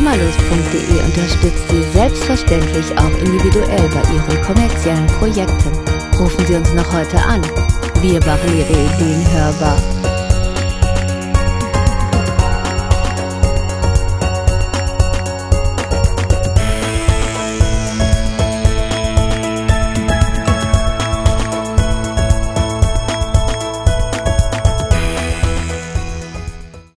Malus.de unterstützt Sie selbstverständlich auch individuell bei Ihren kommerziellen Projekten. Rufen Sie uns noch heute an. Wir machen Ihre Ideen hörbar.